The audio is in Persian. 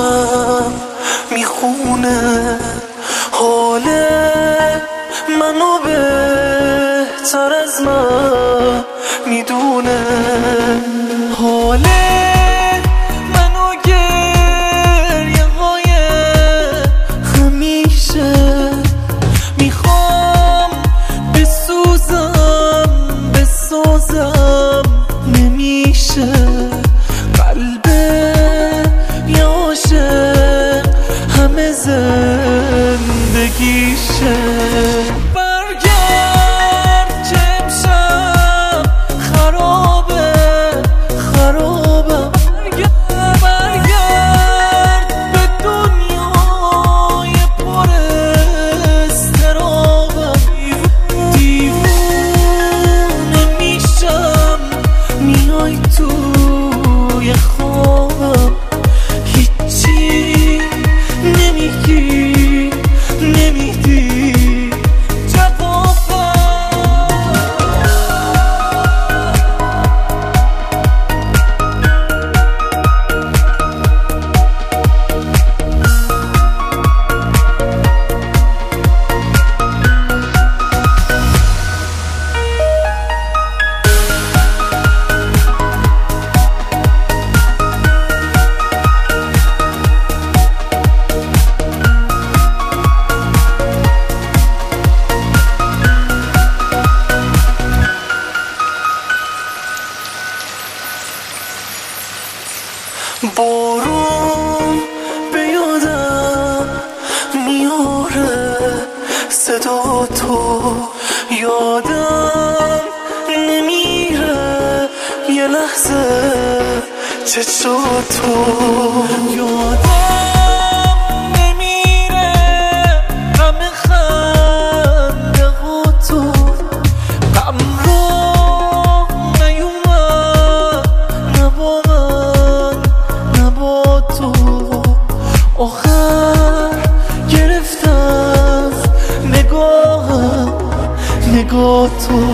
دلم میخونه حال منو بهتر از من میدونه، حال منو گریه های همیشه میخوام بسازم نمیشه، قلب یه عاشق همه زندگیشه. برگرد که امشب خرابم، برگرد به دنیای پر اضطرابم، دیوونه میشم میای توی خوابم، هیچی نمیگی نمیدی جوابم. بارون به یادم میاره صدا تو، یادم نمیره یه لحظه چشاتو، یادم نمیره غم خنده ها تو، غم رو نیومد نبا من نبا تو، آخر گرفتم نگاه تو.